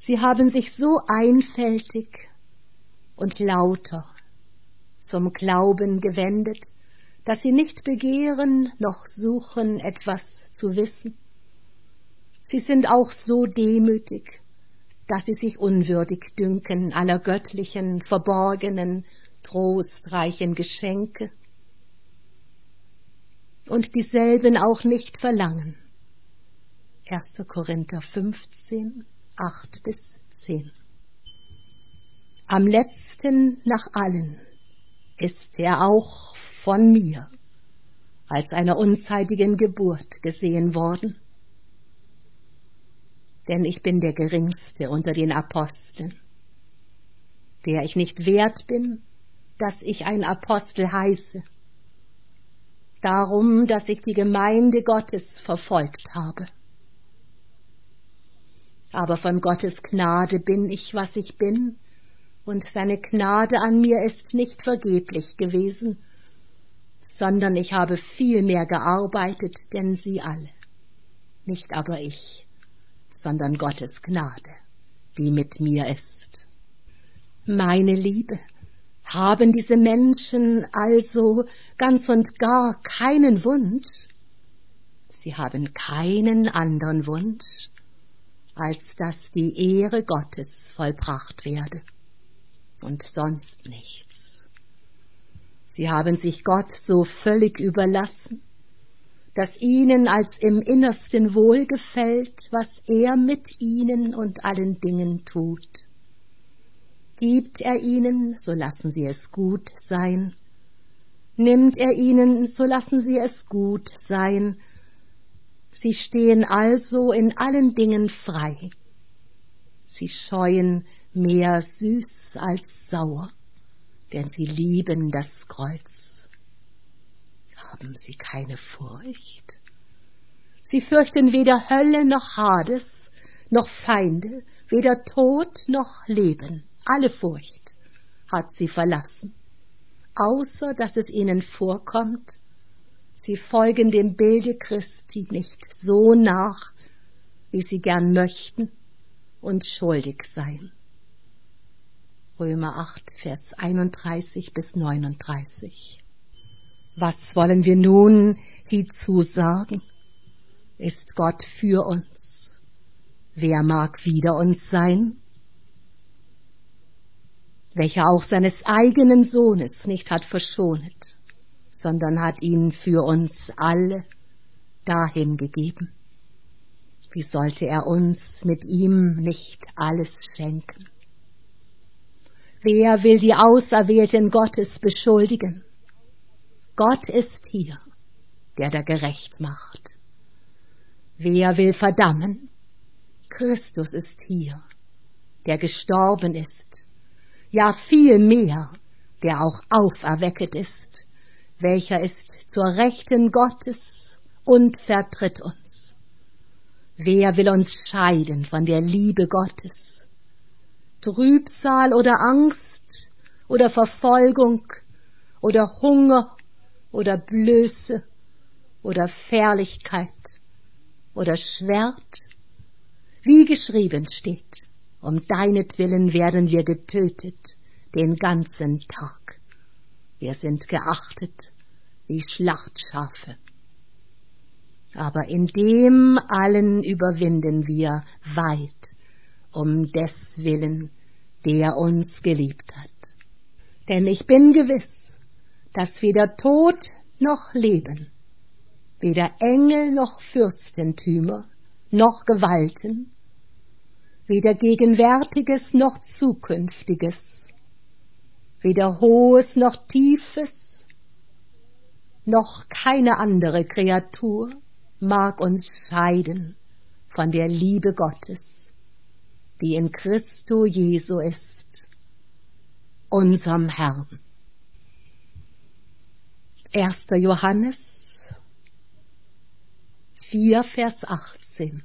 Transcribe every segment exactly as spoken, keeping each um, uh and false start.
Sie haben sich so einfältig und lauter zum Glauben gewendet, dass sie nicht begehren noch suchen, etwas zu wissen. Sie sind auch so demütig, dass sie sich unwürdig dünken aller göttlichen, verborgenen, trostreichen Geschenke und dieselben auch nicht verlangen. erster Korinther fünfzehn, acht bis zehn. Am letzten nach allen ist er auch von mir als einer unzeitigen Geburt gesehen worden. Denn ich bin der Geringste unter den Aposteln, der ich nicht wert bin, dass ich ein Apostel heiße, darum, dass ich die Gemeinde Gottes verfolgt habe. Aber von Gottes Gnade bin ich, was ich bin, und seine Gnade an mir ist nicht vergeblich gewesen, sondern ich habe viel mehr gearbeitet, denn sie alle. Nicht aber ich, sondern Gottes Gnade, die mit mir ist. Meine Liebe, haben diese Menschen also ganz und gar keinen Wunsch? Sie haben keinen anderen Wunsch, als dass die Ehre Gottes vollbracht werde und sonst nichts. Sie haben sich Gott so völlig überlassen, dass ihnen als im Innersten wohlgefällt, was er mit ihnen und allen Dingen tut. Gibt er ihnen, so lassen sie es gut sein. Nimmt er ihnen, so lassen sie es gut sein. Sie stehen also in allen Dingen frei. Sie scheuen mehr süß als sauer, denn sie lieben das Kreuz. Haben sie keine Furcht? Sie fürchten weder Hölle noch Hades, noch Feinde, weder Tod noch Leben. Alle Furcht hat sie verlassen, außer dass es ihnen vorkommt, sie folgen dem Bilde Christi nicht so nach, wie sie gern möchten und schuldig seien. Römer acht, Vers einunddreißig bis neununddreißig. Was wollen wir nun hiezu sagen? Ist Gott für uns? Wer mag wider uns sein? Welcher auch seines eigenen Sohnes nicht hat verschonet, sondern hat ihn für uns alle dahingegeben. Wie sollte er uns mit ihm nicht alles schenken? Wer will die Auserwählten Gottes beschuldigen? Gott ist hier, der da gerecht macht. Wer will verdammen? Christus ist hier, der gestorben ist, ja viel mehr, der auch auferwecket ist, welcher ist zur Rechten Gottes und vertritt uns. Wer will uns scheiden von der Liebe Gottes? Trübsal oder Angst oder Verfolgung oder Hunger oder Blöße oder Fährlichkeit oder Schwert? Wie geschrieben steht, um deinetwillen werden wir getötet den ganzen Tag. Wir sind geachtet wie Schlachtschafe. Aber in dem allen überwinden wir weit, um des Willen, der uns geliebt hat. Denn ich bin gewiss, dass weder Tod noch Leben, weder Engel noch Fürstentümer, noch Gewalten, weder Gegenwärtiges noch Zukünftiges, weder Hohes noch Tiefes, noch keine andere Kreatur mag uns scheiden von der Liebe Gottes, die in Christo Jesu ist, unserem Herrn. erster Johannes vier, Vers achtzehn.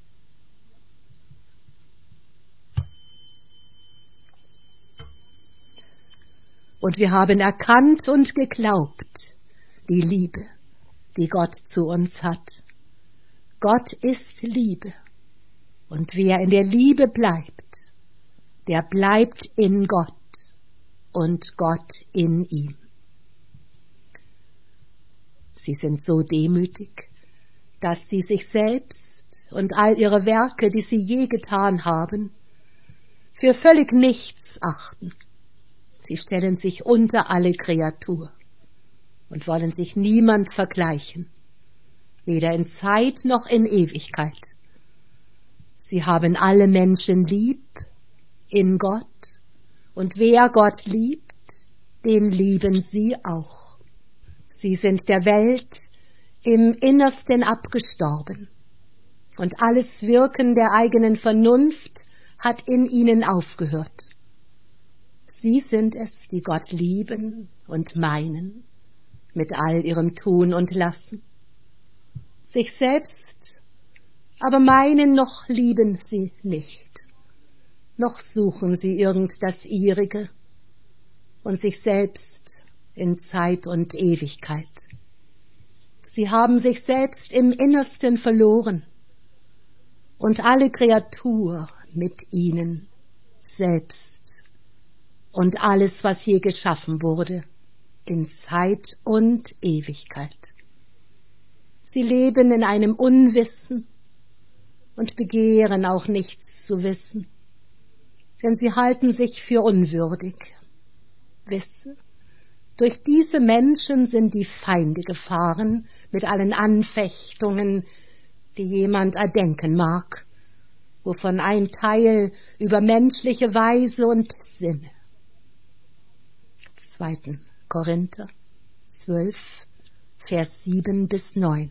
Und wir haben erkannt und geglaubt die Liebe, die Gott zu uns hat. Gott ist Liebe. Und wer in der Liebe bleibt, der bleibt in Gott und Gott in ihm. Sie sind so demütig, dass sie sich selbst und all ihre Werke, die sie je getan haben, für völlig nichts achten. Sie stellen sich unter alle Kreatur und wollen sich niemand vergleichen, weder in Zeit noch in Ewigkeit. Sie haben alle Menschen lieb in Gott, und wer Gott liebt, den lieben sie auch. Sie sind der Welt im Innersten abgestorben, und alles Wirken der eigenen Vernunft hat in ihnen aufgehört. Sie sind es, die Gott lieben und meinen, mit all ihrem Tun und Lassen. Sich selbst aber meinen, noch lieben sie nicht, noch suchen sie irgend das Ihrige und sich selbst in Zeit und Ewigkeit. Sie haben sich selbst im Innersten verloren und alle Kreatur mit ihnen selbst und alles, was je geschaffen wurde, in Zeit und Ewigkeit. Sie leben in einem Unwissen und begehren auch nichts zu wissen, denn sie halten sich für unwürdig. Wisse, durch diese Menschen sind die Feinde gefahren mit allen Anfechtungen, die jemand erdenken mag, wovon ein Teil über menschliche Weise und Sinne. zweiten Korinther zwölf, Vers sieben bis neun.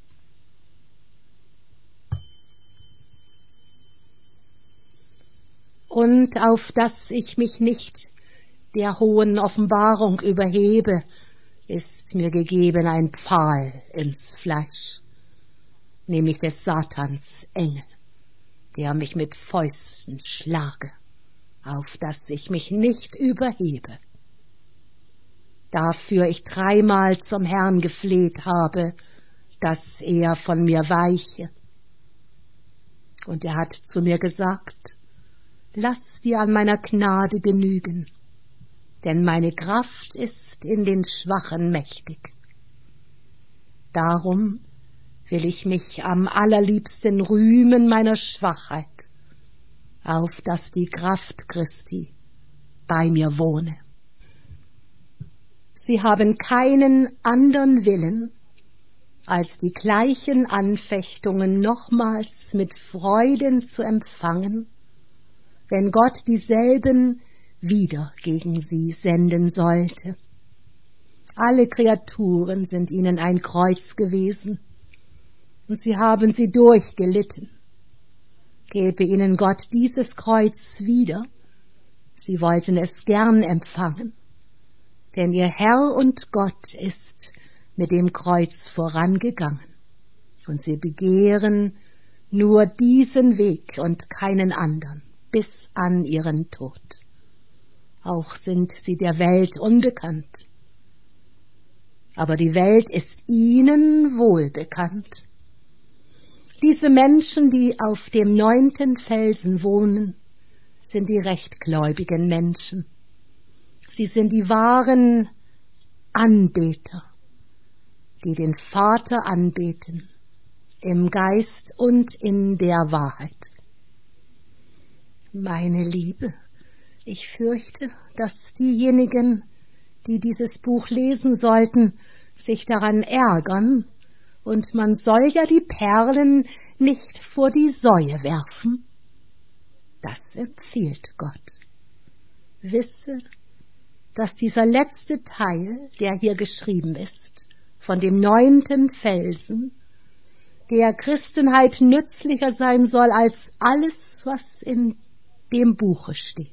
Und auf dass ich mich nicht der hohen Offenbarung überhebe, ist mir gegeben ein Pfahl ins Fleisch, nämlich des Satans Engel, der mich mit Fäusten schlage, auf dass ich mich nicht überhebe. Dafür ich dreimal zum Herrn gefleht habe, dass er von mir weiche. Und er hat zu mir gesagt: Lass dir an meiner Gnade genügen, denn meine Kraft ist in den Schwachen mächtig. Darum will ich mich am allerliebsten rühmen meiner Schwachheit, auf dass die Kraft Christi bei mir wohne. Sie haben keinen andern Willen, als die gleichen Anfechtungen nochmals mit Freuden zu empfangen, wenn Gott dieselben wieder gegen sie senden sollte. Alle Kreaturen sind ihnen ein Kreuz gewesen, und sie haben sie durchgelitten. Gebe ihnen Gott dieses Kreuz wieder, sie wollten es gern empfangen, denn ihr Herr und Gott ist mit dem Kreuz vorangegangen, und sie begehren nur diesen Weg und keinen anderen bis an ihren Tod. Auch sind sie der Welt unbekannt, aber die Welt ist ihnen wohlbekannt. Diese Menschen, die auf dem neunten Felsen wohnen, sind die rechtgläubigen Menschen. Sie sind die wahren Anbeter, die den Vater anbeten, im Geist und in der Wahrheit. Meine Liebe, ich fürchte, dass diejenigen, die dieses Buch lesen sollten, sich daran ärgern, und man soll ja die Perlen nicht vor die Säue werfen. Das empfiehlt Gott. Wisse, dass dieser letzte Teil, der hier geschrieben ist, von dem neunten Felsen, der Christenheit nützlicher sein soll als alles, was in dem Buche steht.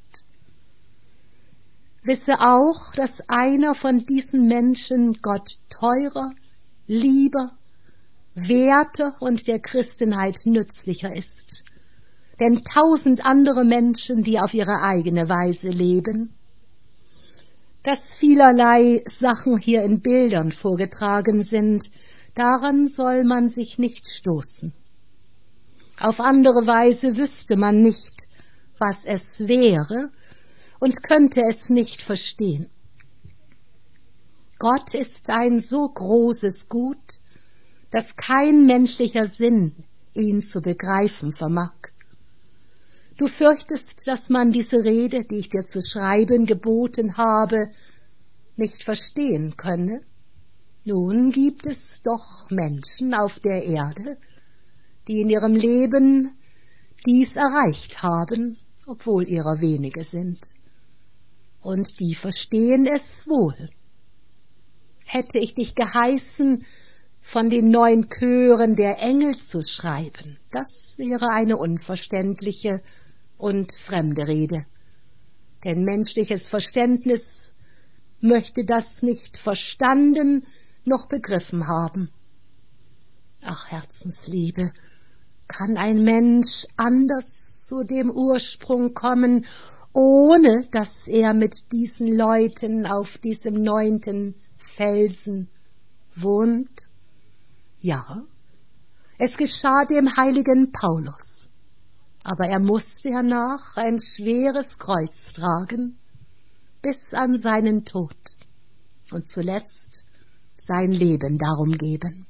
Wisse auch, dass einer von diesen Menschen Gott teurer, lieber, werter und der Christenheit nützlicher ist, denn tausend andere Menschen, die auf ihre eigene Weise leben. Dass vielerlei Sachen hier in Bildern vorgetragen sind, daran soll man sich nicht stoßen. Auf andere Weise wüsste man nicht, was es wäre, und könnte es nicht verstehen. Gott ist ein so großes Gut, dass kein menschlicher Sinn ihn zu begreifen vermag. Du fürchtest, dass man diese Rede, die ich dir zu schreiben geboten habe, nicht verstehen könne? Nun gibt es doch Menschen auf der Erde, die in ihrem Leben dies erreicht haben, obwohl ihrer wenige sind. Und die verstehen es wohl. Hätte ich dich geheißen, von den neun Chören der Engel zu schreiben, das wäre eine unverständliche und fremde Rede. Denn menschliches Verständnis möchte das nicht verstanden noch begriffen haben. Ach, Herzensliebe, kann ein Mensch anders zu dem Ursprung kommen, ohne dass er mit diesen Leuten auf diesem neunten Felsen wohnt? Ja, es geschah dem heiligen Paulus, aber er musste hernach ein schweres Kreuz tragen, bis an seinen Tod und zuletzt sein Leben darum geben.